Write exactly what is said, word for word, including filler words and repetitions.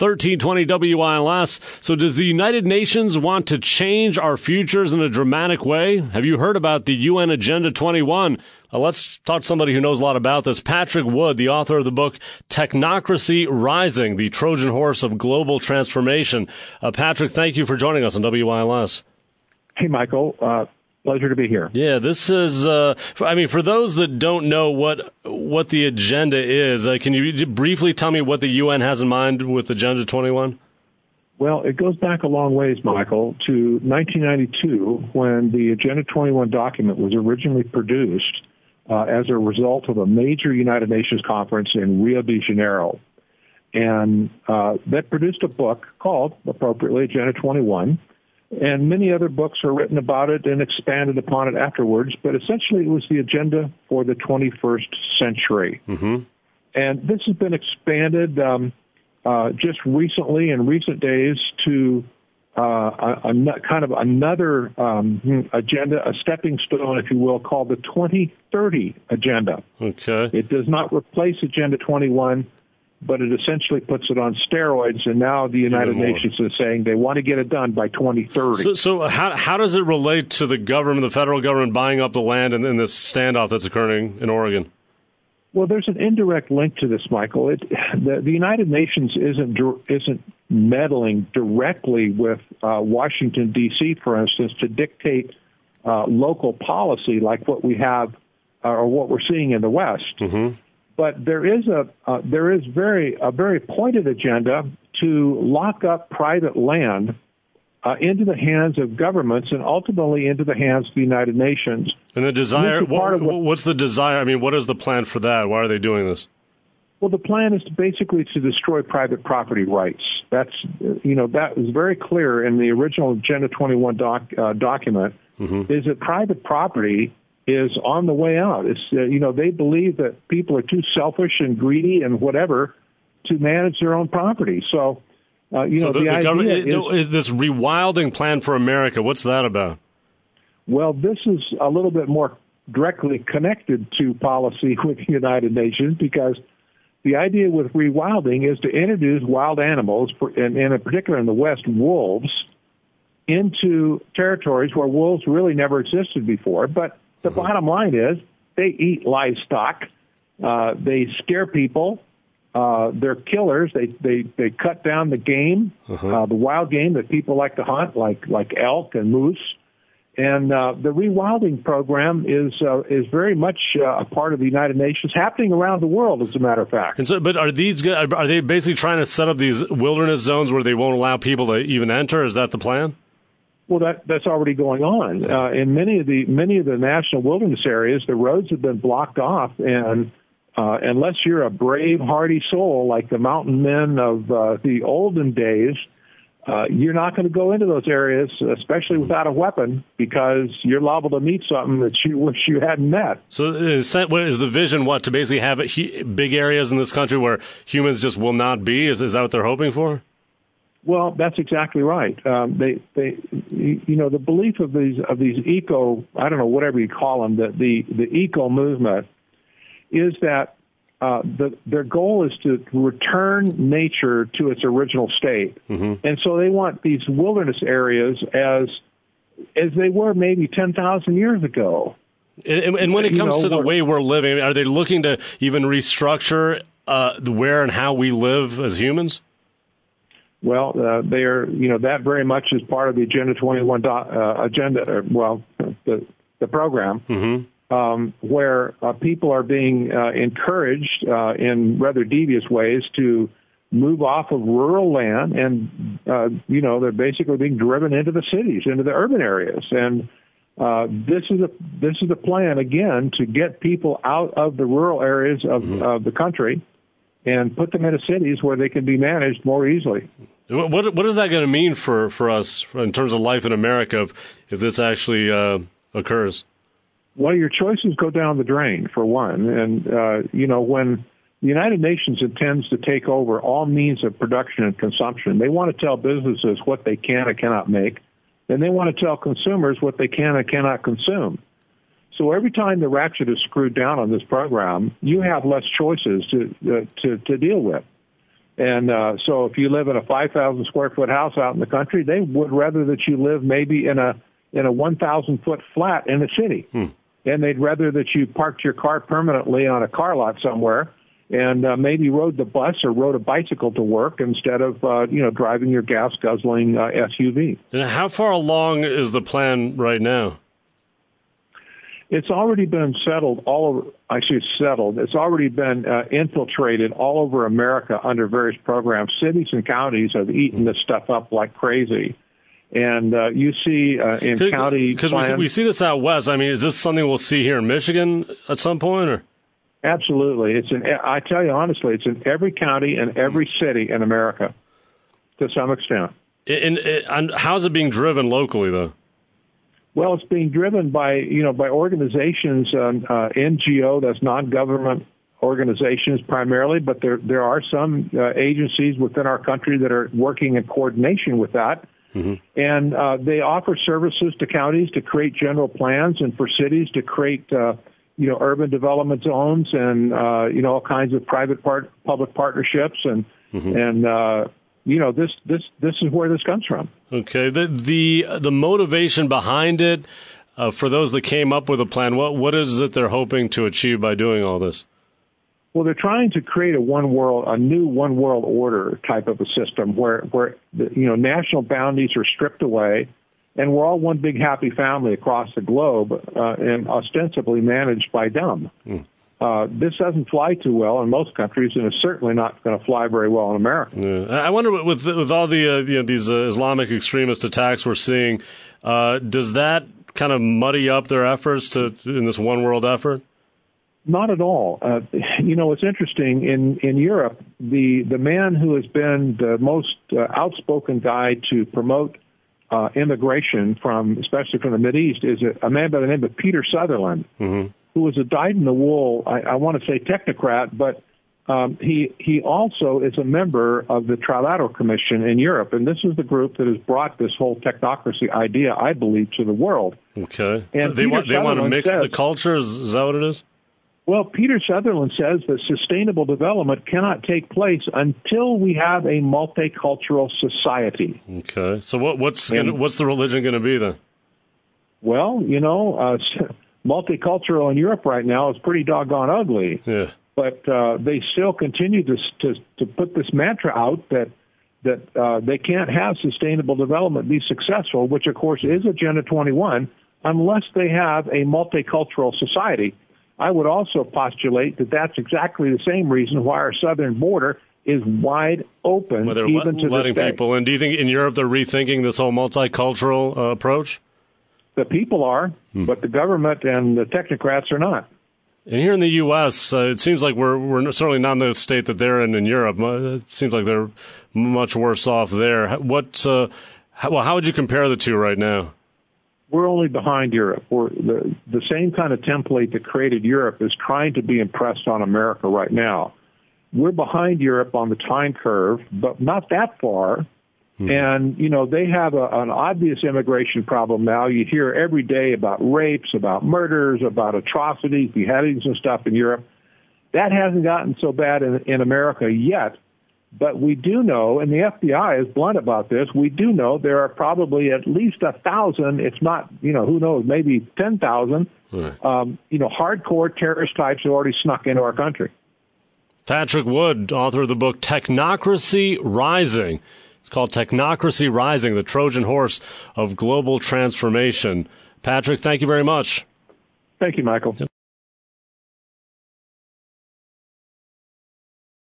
thirteen twenty W I L S. So does the United Nations want to change our futures in a dramatic way? Have you heard about the U N Agenda twenty-one? Uh, let's talk to somebody who knows a lot about this. Patrick Wood, the author of the book Technocracy Rising, the Trojan Horse of Global Transformation. Uh, Patrick, thank you for joining us on W I L S. Hey, Michael. Uh, pleasure to be here. Yeah, this is, uh, I mean, for those that don't know what what the agenda is, uh, can you briefly tell me what the U N has in mind with Agenda twenty-one? Well, it goes back a long ways, Michael, to nineteen ninety-two, when the Agenda twenty-one document was originally produced uh, as a result of a major United Nations conference in Rio de Janeiro. And uh, that produced a book called, appropriately, Agenda twenty-one. And many other books are written about it and expanded upon it afterwards, but essentially it was the agenda for the twenty-first century. Mm-hmm. And this has been expanded um, uh, just recently, in recent days, to uh, a, a kind of another um, agenda, a stepping stone, if you will, called the twenty thirty Agenda. Okay. It does not replace Agenda twenty-one, but it essentially puts it on steroids, and now the United Nations is saying they want to get it done by twenty thirty. So, so how how does it relate to the government, the federal government, buying up the land in, in this standoff that's occurring in Oregon? Well, there's an indirect link to this, Michael. It, the, the United Nations isn't isn't meddling directly with uh, Washington, D C, for instance, to dictate uh, local policy like what we have uh, or what we're seeing in the West. Mm-hmm. But there is a uh, there is very a very pointed agenda to lock up private land uh, into the hands of governments and ultimately into the hands of the United Nations. And the desire, and part what, of what, what's the desire? I mean, what is the plan for that? Why are they doing this? Well, the plan is to basically to destroy private property rights. That's you know that was very clear in the original Agenda twenty-one doc, uh, document. Mm-hmm. Is that private property is on the way out. It's uh, you know they believe that people are too selfish and greedy and whatever to manage their own property. So uh, you so know the, the, the idea government is, is this rewilding plan for America. What's that about? Well, this is a little bit more directly connected to policy with the United Nations, because the idea with rewilding is to introduce wild animals, for, and, and in particular in the West, wolves, into territories where wolves really never existed before. But the mm-hmm. bottom line is they eat livestock, uh, they scare people, uh, they're killers. They they they cut down the game, uh-huh. uh, the wild game that people like to hunt, like like elk and moose. And uh, the rewilding program is uh, is very much uh, a part of the United Nations, happening around the world, as a matter of fact. And so, but are these are they basically trying to set up these wilderness zones where they won't allow people to even enter? Is that the plan? Well, that that's already going on uh, in many of the many of the national wilderness areas. The roads have been blocked off, and uh, unless you're a brave, hardy soul like the mountain men of uh, the olden days, Uh, you're not going to go into those areas, especially without a weapon, because you're liable to meet something that you wish you hadn't met. So is, that, what is the vision, what, to basically have he, big areas in this country where humans just will not be? Is, is that what they're hoping for? Well, that's exactly right. Um, they, they, you know, the belief of these of these eco, I don't know, whatever you call them, the the, the eco movement, is that Uh, the, their goal is to return nature to its original state. Mm-hmm. And so they want these wilderness areas as as they were maybe ten thousand years ago. And, and when it comes you know, to the way we're living, are they looking to even restructure uh, where and how we live as humans? Well, uh, they are, you know, that very much is part of the Agenda twenty-one do- uh, agenda, or, well, the, the program. Mm-hmm. Um, where uh, people are being uh, encouraged uh, in rather devious ways to move off of rural land, and uh, you know they're basically being driven into the cities, into the urban areas. And uh, this is a this is a plan again to get people out of the rural areas of, mm-hmm. of the country and put them into cities where they can be managed more easily. What what is that going to mean for, for us in terms of life in America if, if this actually uh, occurs? Well, your choices go down the drain, for one. And, uh, you know, when the United Nations intends to take over all means of production and consumption, they want to tell businesses what they can and cannot make, and they want to tell consumers what they can and cannot consume. So every time the ratchet is screwed down on this program, you have less choices to uh, to, to deal with. And uh, so if you live in a five thousand square foot house out in the country, they would rather that you live maybe in a in a one thousand foot flat in the city. Hmm. And they'd rather that you parked your car permanently on a car lot somewhere and uh, maybe rode the bus or rode a bicycle to work instead of, uh, you know, driving your gas-guzzling uh, S U V. And how far along is the plan right now? It's already been settled all over, actually settled. It's already been uh, infiltrated all over America under various programs. Cities and counties have eaten this stuff up like crazy. And uh, you see uh, in Could, county Because we, we see this out west. I mean, is this something we'll see here in Michigan at some point? Or Absolutely. It's in, I tell you honestly, it's in every county and every city in America to some extent. And, and how's it being driven locally, though? Well, it's being driven by, you know, by organizations, um, uh, N G O, that's non-government organizations primarily, but there there are some uh, agencies within our country that are working in coordination with that. Mm-hmm. And uh, they offer services to counties to create general plans and for cities to create, uh, you know, urban development zones and, uh, you know, all kinds of private part, public partnerships and, mm-hmm. and, uh, you know, this, this, this is where this comes from. Okay. The, the, the motivation behind it, uh, for those that came up with a plan, what, what is it they're hoping to achieve by doing all this? Well, they're trying to create a one world, a new one world order type of a system where, where, the, you know, national boundaries are stripped away and we're all one big happy family across the globe, uh, and ostensibly managed by them. Mm. Uh, this doesn't fly too well in most countries, and it's certainly not going to fly very well in America. Yeah. I wonder, with with all the uh, you know, these uh, Islamic extremist attacks we're seeing, uh, does that kind of muddy up their efforts to in this one world effort? Not at all. Uh, you know, it's interesting. In in Europe, the the man who has been the most uh, outspoken guy to promote uh, immigration from, especially from the Mideast, is a, a man by the name of Peter Sutherland. Mm-hmm. Who was a dyed-in-the-wool, I, I want to say technocrat, but um, he he also is a member of the Trilateral Commission in Europe, and this is the group that has brought this whole technocracy idea, I believe, to the world. Okay. And so they want they want to mix says, the cultures. Is that what it is? Well, Peter Sutherland says that sustainable development cannot take place until we have a multicultural society. Okay. So what what's and, gonna, what's the religion going to be then? Well, you know. Uh, Multicultural in Europe right now is pretty doggone ugly, yeah. but uh, they still continue to, to to put this mantra out that that uh, they can't have sustainable development be successful, which of course is Agenda twenty-one, unless they have a multicultural society. I would also postulate that that's exactly the same reason why our southern border is wide open, well, even let, to letting this day. people in. Do you think in Europe they're rethinking this whole multicultural uh, approach? The people are, hmm. but the government and the technocrats are not. And here in the U S, uh, it seems like we're we're certainly not in the state that they're in in Europe. It seems like they're much worse off there. What? Uh, how, well, how would you compare the two right now? We're only behind Europe. We're the the same kind of template that created Europe is trying to be impressed on America right now. We're behind Europe on the time curve, but not that far. And, you know, they have a, an obvious immigration problem now. You hear every day about rapes, about murders, about atrocities, beheadings and stuff in Europe. That hasn't gotten so bad in, in America yet. But we do know, and the F B I is blunt about this, we do know there are probably at least a thousand, if not, you know, who knows, maybe ten thousand, right. um, you know, hardcore terrorist types who already snuck into our country. Patrick Wood, author of the book Technocracy Rising. It's called Technocracy Rising, the Trojan Horse of Global Transformation. Patrick, thank you very much. Thank you, Michael. Yep.